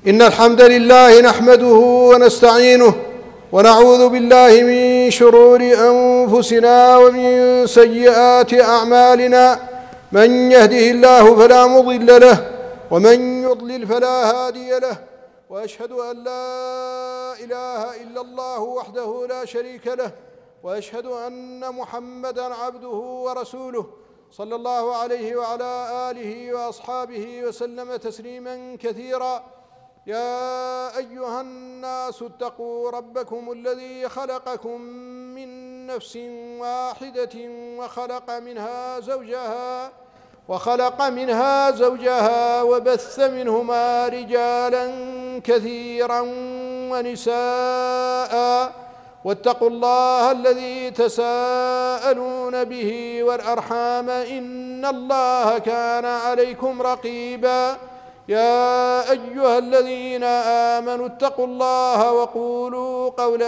إن الحمد لله نحمده ونستعينه ونعوذ بالله من شرور أنفسنا ومن سيئات أعمالنا. من يهده الله فلا مضل له ومن يضلل فلا هادي له، وأشهد أن لا إله إلا الله وحده لا شريك له، وأشهد أن محمدًا عبده ورسوله صلى الله عليه وعلى آله وأصحابه وسلم تسليمًا كثيرًا. يا أيها الناس اتقوا ربكم الذي خلقكم من نفس واحدة وخلق منها زوجها وبث منهما رجالا كثيرا ونساء، واتقوا الله الذي تساءلون به والأرحام إن الله كان عليكم رقيبا. يا أيها الذين آمنوا اتقوا الله وقولوا قولا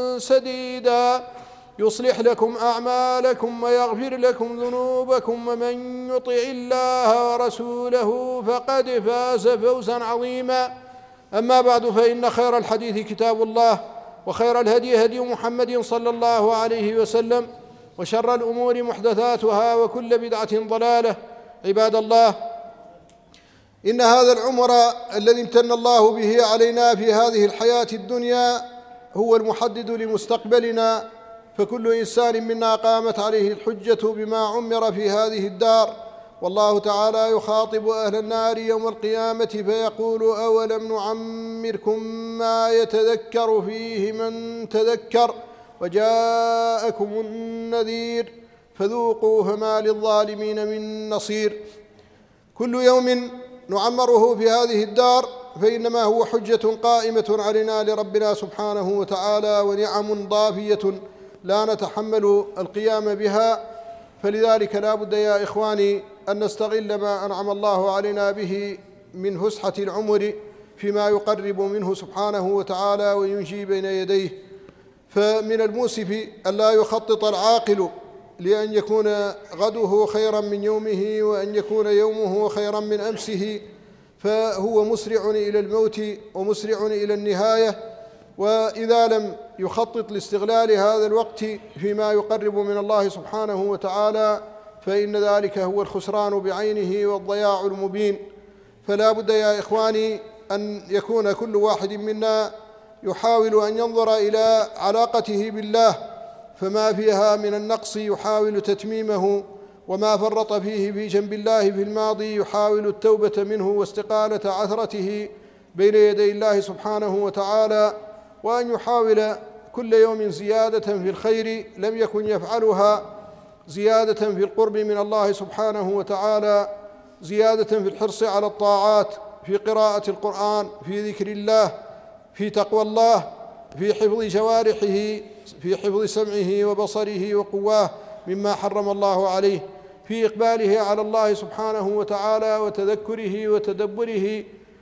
سديدا يصلح لكم أعمالكم ويغفر لكم ذنوبكم، ومن يطع الله ورسوله فقد فاز فوزا عظيما. أما بعد، فإن خير الحديث كتاب الله، وخير الهدي هدي محمد صلى الله عليه وسلم، وشر الأمور محدثاتها، وكل بدعة ضلالة. عباد الله، إن هذا العمر الذي امتن الله به علينا في هذه الحياة الدنيا هو المحدد لمستقبلنا، فكل إنسان منا قامت عليه الحجة بما عمر في هذه الدار. والله تعالى يخاطب أهل النار يوم القيامة فيقول: أولم نعمركم ما يتذكر فيه من تذكر وجاءكم النذير فذوقوا فما للظالمين من نصير. كل يوم نعمره في هذه الدار فإنما هو حجة قائمة علينا لربنا سبحانه وتعالى، ونعم ضافية لا نتحمل القيام بها. فلذلك لا بد يا إخواني أن نستغل ما أنعم الله علينا به من فسحة العمر فيما يقرب منه سبحانه وتعالى وينجي بين يديه. فمن المؤسف أن لا يخطط العاقل لأن يكون غده خيرا من يومه، وأن يكون يومه خيرا من أمسه، فهو مسرع إلى الموت ومسرع إلى النهاية. وإذا لم يخطط لاستغلال هذا الوقت فيما يقرب من الله سبحانه وتعالى فإن ذلك هو الخسران بعينه والضياع المبين. فلا بد يا إخواني أن يكون كل واحد منا يحاول أن ينظر إلى علاقته بالله، فما فيها من النقص يحاول تتميمه، وما فرط فيه في جنب الله في الماضي يحاول التوبة منه واستقالة عثرته بين يدي الله سبحانه وتعالى، وأن يحاول كل يوم زيادة في الخير لم يكن يفعلها، زيادة في القرب من الله سبحانه وتعالى، زيادة في الحرص على الطاعات، في قراءة القرآن، في ذكر الله، في تقوى الله، في حفظ جوارحه، في حفظ سمعه وبصره وقواه مما حرم الله عليه، في إقباله على الله سبحانه وتعالى وتذكره وتدبره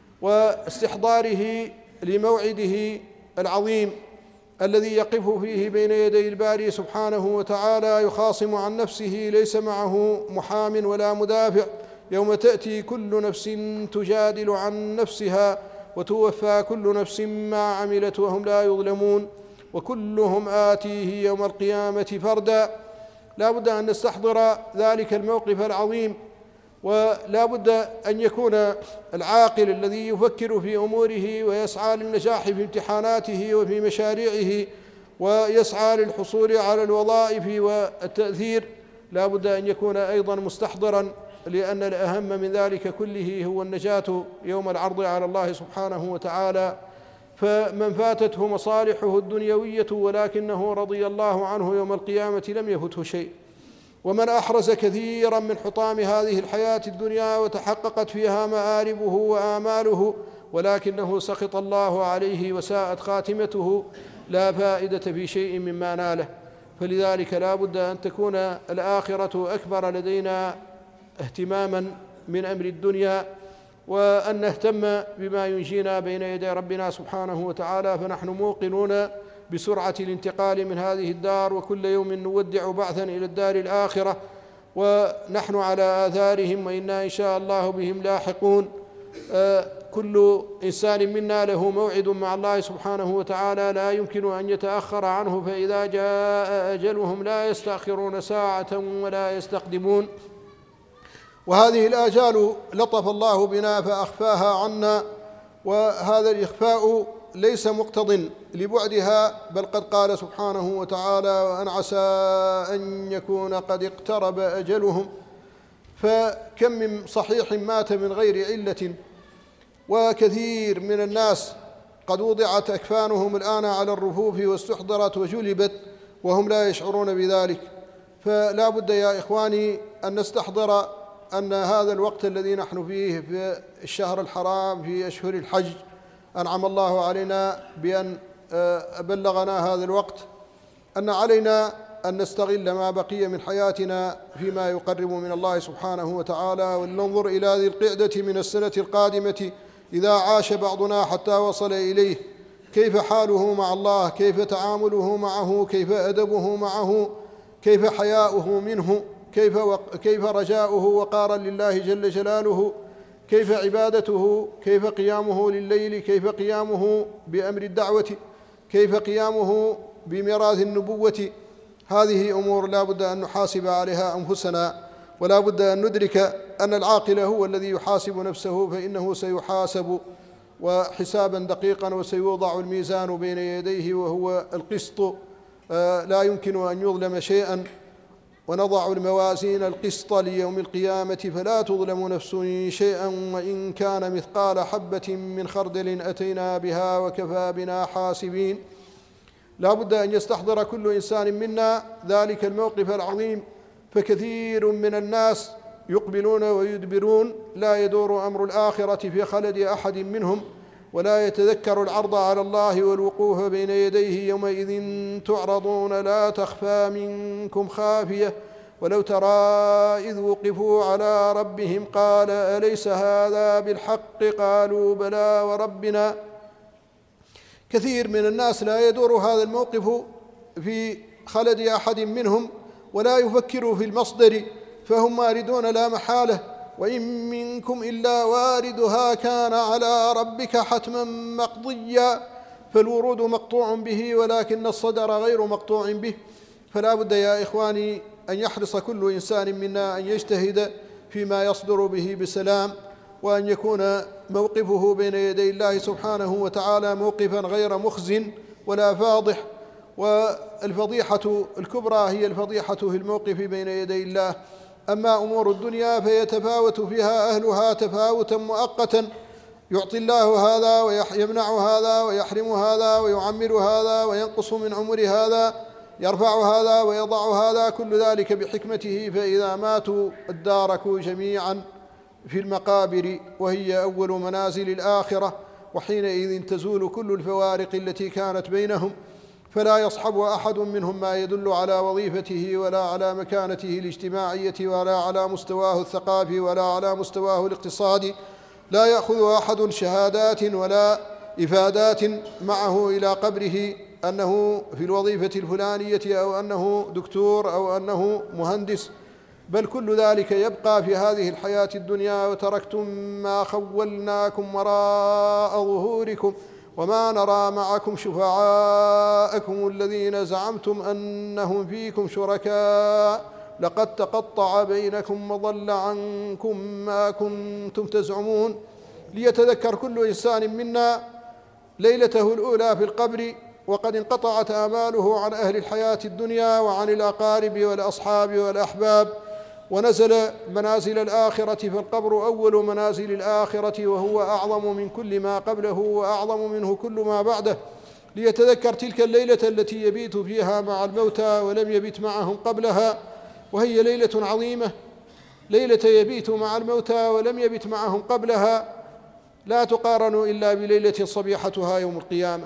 واستحضاره لموعده العظيم الذي يقف فيه بين يدي الباري سبحانه وتعالى يخاصم عن نفسه، ليس معه محام ولا مدافع. يوم تأتي كل نفس تجادل عن نفسها وتوفى كل نفس ما عملت وهم لا يظلمون، وكلهم آتيه يوم القيامة فردا. لا بد أن نستحضر ذلك الموقف العظيم، ولا بد أن يكون العاقل الذي يفكر في أموره ويسعى للنجاح في امتحاناته وفي مشاريعه ويسعى للحصول على الوظائف والتأثير، لا بد أن يكون أيضا مستحضرا، لأن الأهم من ذلك كله هو النجاة يوم العرض على الله سبحانه وتعالى. فمن فاتته مصالحه الدنيوية ولكنه رضي الله عنه يوم القيامة لم يفته شيء، ومن أحرز كثيرا من حطام هذه الحياة الدنيا وتحققت فيها مآربه وآماله ولكنه سخط الله عليه وساءت خاتمته لا فائدة في شيء مما ناله. فلذلك لا بد أن تكون الآخرة أكبر لدينا اهتماما من أمر الدنيا، وأن نهتم بما ينجينا بين يدي ربنا سبحانه وتعالى. فنحن موقنون بسرعة الانتقال من هذه الدار، وكل يوم نودع بعثا إلى الدار الآخرة، ونحن على آثارهم وإنا إن شاء الله بهم لاحقون. كل إنسان منا له موعد مع الله سبحانه وتعالى لا يمكن أن يتأخر عنه، فإذا جاء أجلهم لا يستأخرون ساعة ولا يستقدمون. وهذه الآجال لطف الله بنا فأخفاها عنا، وهذا الإخفاء ليس مقتضٍ لبعدها، بل قد قال سبحانه وتعالى: وأن عسى أن يكون قد اقترب أجلهم. فكم من صحيح مات من غير علة، وكثير من الناس قد وضعت أكفانهم الآن على الرفوف واستحضرت وجلبت وهم لا يشعرون بذلك. فلا بد يا إخواني أن نستحضر أن هذا الوقت الذي نحن فيه في الشهر الحرام في أشهر الحج أنعم الله علينا بأن بلغنا هذا الوقت، أن علينا أن نستغل ما بقي من حياتنا فيما يقرب من الله سبحانه وتعالى، ولننظر إلى ذي القعدة من السنة القادمة إذا عاش بعضنا حتى وصل إليه كيف حاله مع الله، كيف تعامله معه، كيف أدبه معه، كيف حياؤه منه، كيف رجاؤه وقارا لله جل جلاله، كيف عبادته، كيف قيامه لليل، كيف قيامه بأمر الدعوة، كيف قيامه بميراث النبوة. هذه أمور لا بد أن نحاسب عليها أنفسنا، ولا بد أن ندرك أن العاقل هو الذي يحاسب نفسه، فإنه سيحاسب وحسابا دقيقا، وسيوضع الميزان بين يديه وهو القسط، لا يمكن أن يظلم شيئا. ونضع الموازين القسط ليوم القيامة فلا تظلم نفس شيئا وإن كان مثقال حبة من خردل أتينا بها وكفى بنا حاسبين. لا بد أن يستحضر كل إنسان منا ذلك الموقف العظيم، فكثير من الناس يقبلون ويدبرون، لا يدور أمر الآخرة في خلد أحد منهم، ولا يتذكر العرض على الله والوقوف بين يديه يومئذ تعرضون لا تخفى منكم خافية، ولو ترى إذ وقفوا على ربهم قال أليس هذا بالحق قالوا بلى وربنا. كثير من الناس لا يدور هذا الموقف في خلد أحد منهم، ولا يفكروا في المصدر، فهم واردون لا محالة، وإن منكم إلا واردها كان على ربك حتما مقضيا. فالورود مقطوع به ولكن الصدر غير مقطوع به. فلا بد يا إخواني أن يحرص كل إنسان منا أن يجتهد فيما يصدر به بسلام، وأن يكون موقفه بين يدي الله سبحانه وتعالى موقفا غير مخز ولا فاضح. والفضيحة الكبرى هي الفضيحة في الموقف بين يدي الله. أما أمور الدنيا فيتفاوت فيها أهلها تفاوتا مؤقتا، يعطي الله هذا ويمنع هذا ويحرم هذا ويعمر هذا وينقص من عمر هذا، يرفع هذا ويضع هذا، كل ذلك بحكمته. فإذا ماتوا اداركوا جميعا في المقابر، وهي أول منازل الآخرة، وحينئذ تزول كل الفوارق التي كانت بينهم، فلا يصحب أحد منهم ما يدل على وظيفته ولا على مكانته الاجتماعية ولا على مستواه الثقافي ولا على مستواه الاقتصادي. لا يأخذ أحد شهادات ولا إفادات معه إلى قبره أنه في الوظيفة الفلانية أو أنه دكتور أو أنه مهندس، بل كل ذلك يبقى في هذه الحياة الدنيا. وتركتم ما خولناكم وراء ظهوركم وما نرى معكم شفعاءكم الذين زعمتم أنهم فيكم شركاء لقد تقطع بينكم وضل عنكم ما كنتم تزعمون. ليتذكر كل إنسان منا ليلته الأولى في القبر، وقد انقطعت آماله عن أهل الحياة الدنيا وعن الأقارب والأصحاب والأحباب، ونزل منازل الآخرة، فالقبر أول منازل الآخرة، وهو أعظم من كل ما قبله وأعظم منه كل ما بعده. ليتذكر تلك الليلة التي يبيت فيها مع الموتى ولم يبت معهم قبلها، وهي ليلة عظيمة، ليلة يبيت مع الموتى ولم يبت معهم قبلها، لا تقارن إلا بليلة صبيحتها يوم القيامة.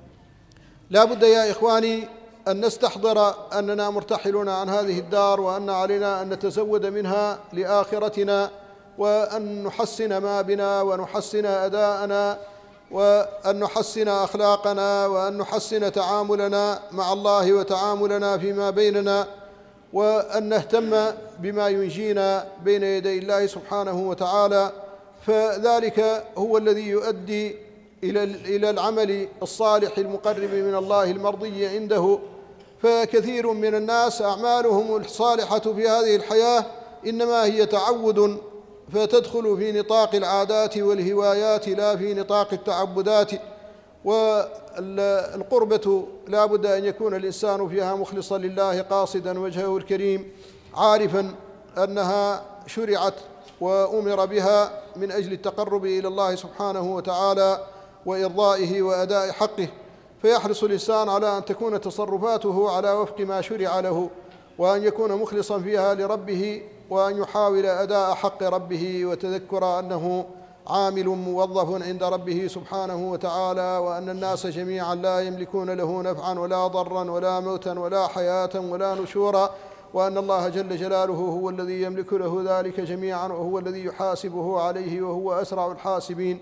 لا بد يا إخواني أن نستحضر أننا مرتحلون عن هذه الدار، وأن علينا أن نتزود منها لآخرتنا، وأن نحسن ما بنا ونحسن أداءنا وأن نحسن أخلاقنا وأن نحسن تعاملنا مع الله وتعاملنا فيما بيننا، وأن نهتم بما ينجينا بين يدي الله سبحانه وتعالى. فذلك هو الذي يؤدي إلى العمل الصالح المقرب من الله المرضي عنده. فكثير من الناس أعمالهم الصالحة في هذه الحياة إنما هي تعود، فتدخل في نطاق العادات والهوايات لا في نطاق التعبدات. والقربة لا بد أن يكون الإنسان فيها مخلصا لله قاصدا وجهه الكريم، عارفا أنها شرعت وأمر بها من أجل التقرب إلى الله سبحانه وتعالى وإرضائه وأداء حقه، فيحرص الإنسان على أن تكون تصرفاته على وفق ما شرع له، وأن يكون مخلصا فيها لربه، وأن يحاول أداء حق ربه، وتذكر أنه عامل موظف عند ربه سبحانه وتعالى، وأن الناس جميعا لا يملكون له نفعا ولا ضرا ولا موتا ولا حياة ولا نشورا، وأن الله جل جلاله هو الذي يملك له ذلك جميعا، وهو الذي يحاسبه عليه، وهو أسرع الحاسبين.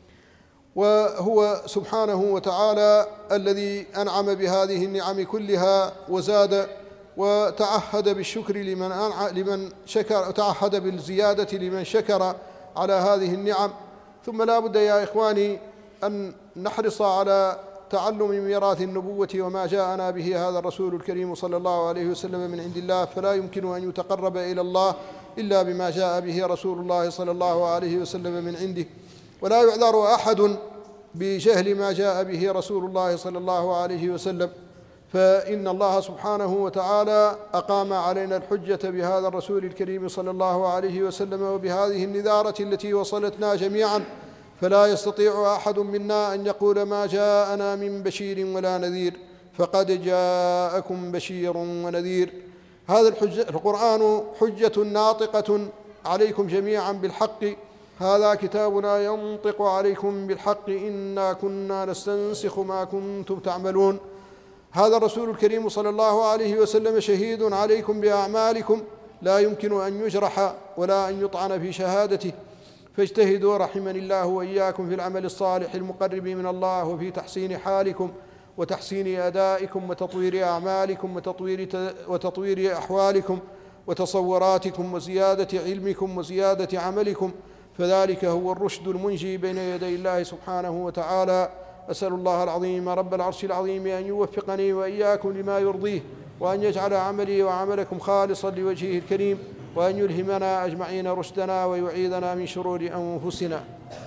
وهو سبحانه وتعالى الذي أنعم بهذه النعم كلها وزاد، وتعهد بالشكر لمن شكر، وتعهد بالزيادة لمن شكر على هذه النعم. ثم لا بد يا إخواني أن نحرص على تعلم ميراث النبوة وما جاءنا به هذا الرسول الكريم صلى الله عليه وسلم من عند الله، فلا يمكن أن يتقرب إلى الله إلا بما جاء به رسول الله صلى الله عليه وسلم من عنده. ولا يعذر أحد بجهل ما جاء به رسول الله صلى الله عليه وسلم، فإن الله سبحانه وتعالى أقام علينا الحجة بهذا الرسول الكريم صلى الله عليه وسلم وبهذه النذارة التي وصلتنا جميعا، فلا يستطيع أحد منا أن يقول ما جاءنا من بشير ولا نذير، فقد جاءكم بشير ونذير. هذا القرآن حجة ناطقة عليكم جميعا بالحق، هذا كتابنا ينطق عليكم بالحق إنا كنا نستنسخ ما كنتم تعملون. هذا الرسول الكريم صلى الله عليه وسلم شهيد عليكم بأعمالكم، لا يمكن أن يجرح ولا أن يطعن في شهادته، فاجتهدوا رحمني الله وإياكم في العمل الصالح المقرب من الله، وفي تحسين حالكم وتحسين أدائكم وتطوير أعمالكم وتطوير أحوالكم وتصوراتكم وزيادة علمكم وزيادة عملكم، فذلك هو الرشد المنجي بين يدي الله سبحانه وتعالى. أسأل الله العظيم رب العرش العظيم أن يوفقني وإياكم لما يرضيه، وأن يجعل عملي وعملكم خالصا لوجهه الكريم، وأن يلهمنا أجمعين رشدنا ويعيذنا من شرور أنفسنا.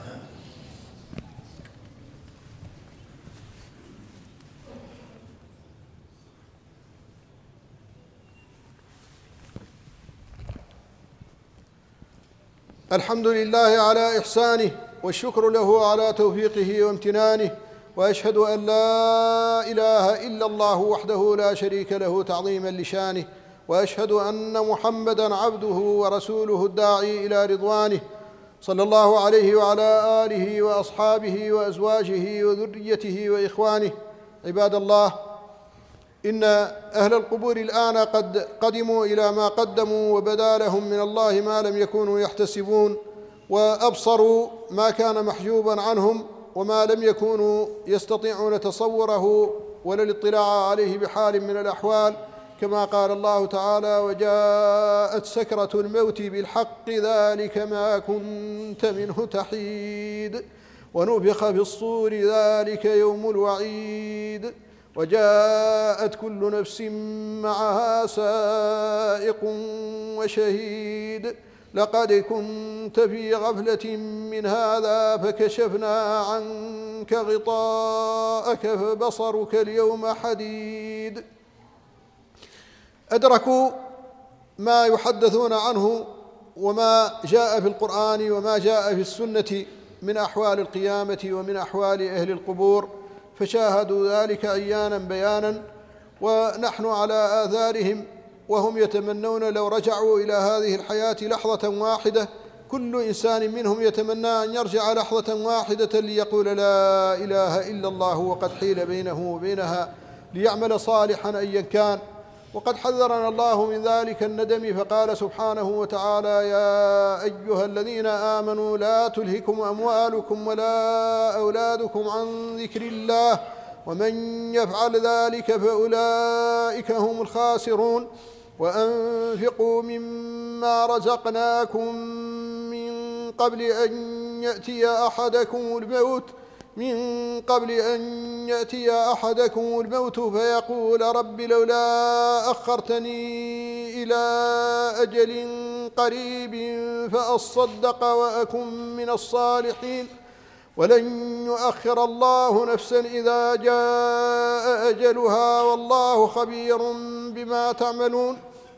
الحمد لله على إحسانه، والشكر له على توفيقه وامتنانه، وأشهد أن لا إله إلا الله وحده لا شريك له تعظيما لشانه، وأشهد أن محمدًا عبده ورسوله الداعي إلى رضوانه، صلى الله عليه وعلى آله وأصحابه وأزواجه وذريته وإخوانه. عباد الله، إن أهل القبور الآن قد قدموا إلى ما قدموا، وبدا لهم من الله ما لم يكونوا يحتسبون، وأبصروا ما كان محجوبا عنهم وما لم يكونوا يستطيعون تصوره ولا الاطلاع عليه بحال من الأحوال، كما قال الله تعالى: وجاءت سكرة الموت بالحق ذلك ما كنت منه تحيد، ونفخ في الصور ذلك يوم الوعيد، وجاءت كل نفس معها سائق وشهيد، لقد كنت في غفلة من هذا فكشفنا عنك غطاءك فبصرك اليوم حديد. أدركوا ما يحدثون عنه وما جاء في القرآن وما جاء في السنة من أحوال القيامة ومن أحوال أهل القبور، فشاهدوا ذلك عيانا بيانا، ونحن على آثارهم، وهم يتمنون لو رجعوا إلى هذه الحياة لحظة واحدة. كل إنسان منهم يتمنى أن يرجع لحظة واحدة ليقول لا إله إلا الله وقد حيل بينه وبينها، ليعمل صالحا أيا كان. وقد حذرنا الله من ذلك الندم، فقال سبحانه وتعالى: يا أيها الذين آمنوا لا تلهكم أموالكم ولا أولادكم عن ذكر الله ومن يفعل ذلك فأولئك هم الخاسرون، وأنفقوا مما رزقناكم من قبل أن يأتي أحدكم الموت فيقول رب لولا أخرتني إلى أجل قريب فأصدق وأكن من الصالحين ولن يؤخر الله نفسا إذا جاء أجلها والله خبير بما تعملون.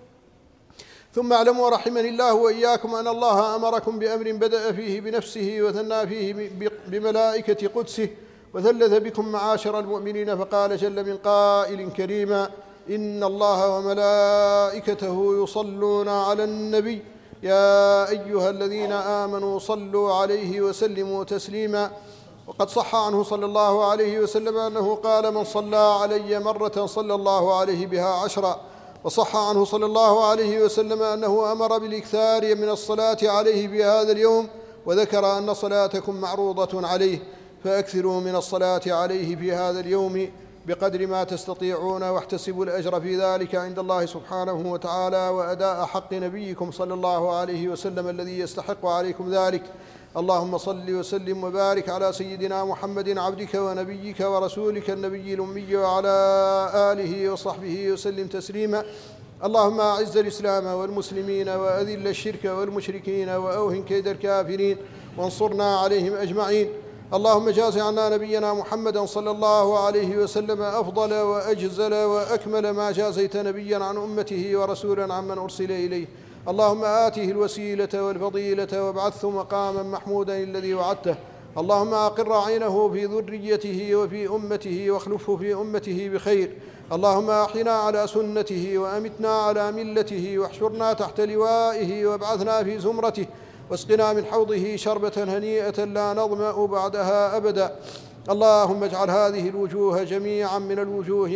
ثم اعلموا رحمني الله وإياكم أن الله أمركم بأمر بدأ فيه بنفسه وثنى فيه بملائكة قدسه وثلث بكم معاشر المؤمنين، فقال جل من قائل كريما: إن الله وملائكته يصلون على النبي يا أيها الذين آمنوا صلوا عليه وسلموا تسليما. وقد صح عنه صلى الله عليه وسلم أنه قال: من صلى علي مرة صلى الله عليه بها 10. وصح عنه صلى الله عليه وسلم أنه أمر بالإكثار من الصلاة عليه في هذا اليوم، وذكر أن صلاتكم معروضة عليه، فأكثروا من الصلاة عليه في هذا اليوم بقدر ما تستطيعون، واحتسبوا الأجر في ذلك عند الله سبحانه وتعالى، وأداء حق نبيكم صلى الله عليه وسلم الذي يستحق عليكم ذلك. اللهم صل وسلم وبارك على سيدنا محمد عبدك ونبيك ورسولك النبي الأمي وعلى آله وصحبه وسلم تسليما. اللهم أعز الإسلام والمسلمين وأذل الشرك والمشركين وأوهن كيد الكافرين وانصرنا عليهم أجمعين. اللهم جاز عنا نبينا محمدا صلى الله عليه وسلم أفضل وأجزل وأكمل ما جازيت نبيا عن أمته ورسولا عمن أرسل إليه. اللهم آته الوسيلة والفضيلة وابعثه مقاما محمودا الذي وعدته. اللهم أقر عينه في ذريته وفي أمته واخلفه في أمته بخير. اللهم أحينا على سنته وأمتنا على ملته واحشرنا تحت لوائه وابعثنا في زمرته واسقنا من حوضه شربة هنيئة لا نظمأ بعدها أبدا. اللهم اجعل هذه الوجوه جميعا من الوجوه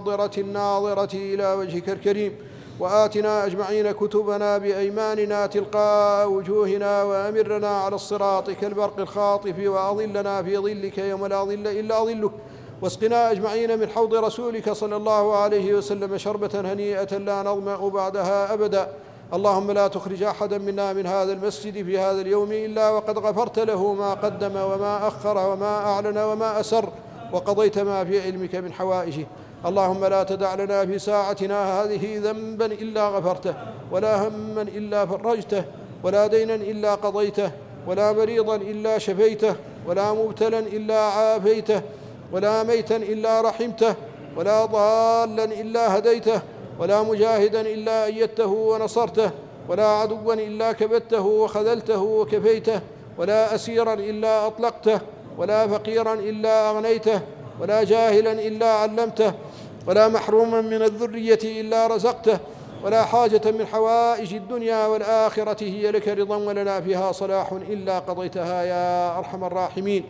الناظرة إلى وجهك الكريم، وآتنا أجمعين كتبنا بأيماننا تلقاء وجوهنا، وأمرنا على الصراط كالبرق الخاطف، وأظلنا في ظلك يوم لا ظل إلا ظلك، واسقنا أجمعين من حوض رسولك صلى الله عليه وسلم شربة هنيئة لا نظمأ بعدها أبدا. اللهم لا تخرج أحدا منا من هذا المسجد في هذا اليوم إلا وقد غفرت له ما قدم وما أخر وما أعلن وما أسر، وقضيت ما في علمك من حوائجه. اللهم لا تدع لنا في ساعتنا هذه ذنبا إلا غفرته، ولا هما إلا فرجته، ولا دينا إلا قضيته، ولا مريضا إلا شفيته، ولا مبتلا إلا عافيته، ولا ميتا إلا رحمته، ولا ضالا إلا هديته، ولا مجاهدا إلا أيدته ونصرته، ولا عدوا إلا كبته وخذلته وكفيته، ولا أسيرا إلا أطلقته، ولا فقيرا إلا أغنيته، ولا جاهلا إلا علمته، ولا محروما من الذرية إلا رزقته، ولا حاجة من حوائج الدنيا والآخرة هي لك رضا ولنا فيها صلاح إلا قضيتها يا أرحم الراحمين.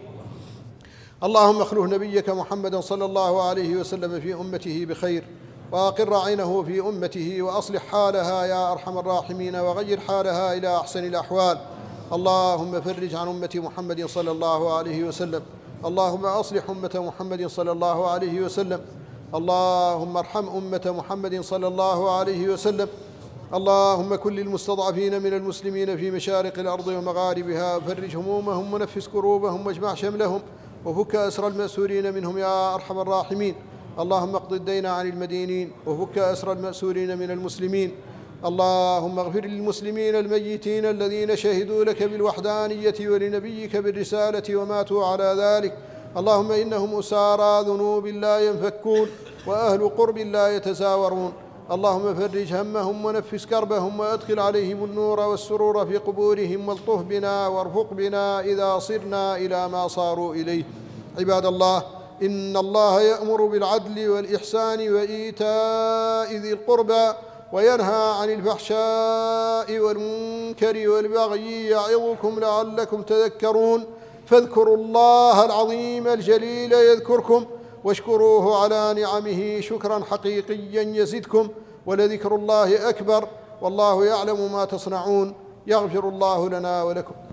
اللهم اخلف نبيك محمدا صلى الله عليه وسلم في أمته بخير، وأقر عينه في أمته، وأصلح حالها يا أرحم الراحمين، وغير حالها إلى أحسن الأحوال. اللهم فرج عن أمة محمد صلى الله عليه وسلم. اللهم أصلح أمة محمد صلى الله عليه وسلم. اللهم ارحم أمة محمد صلى الله عليه وسلم. اللهم كن للمستضعفين من المسلمين في مشارق الأرض ومغاربها، فرج همومهم ونفس كروبهم واجمع شملهم، وفك أسر المأسورين منهم يا أرحم الراحمين. اللهم اقض الدين عن المدينين، وفك أسر المأسورين من المسلمين. اللهم اغفر للمسلمين الميتين الذين شهدوا لك بالوحدانية ولنبيك بالرسالة وماتوا على ذلك. اللهم إنهم أسارى ذنوب لا ينفكون، وأهل قرب لا يتزاورون. اللهم فرج همهم ونفس كربهم، وأدخل عليهم النور والسرور في قبورهم، والطف بنا وارفق بنا إذا صرنا إلى ما صاروا إليه. عباد الله، إن الله يأمر بالعدل والإحسان وإيتاء ذي القربى، وينهى عن الفحشاء والمنكر والبغي، يعظكم لعلكم تذكرون. فاذكروا الله العظيم الجليل يذكركم، واشكروه على نعمه شكرا حقيقيا يزدكم، ولذكر الله أكبر، والله يعلم ما تصنعون. يغفر الله لنا ولكم.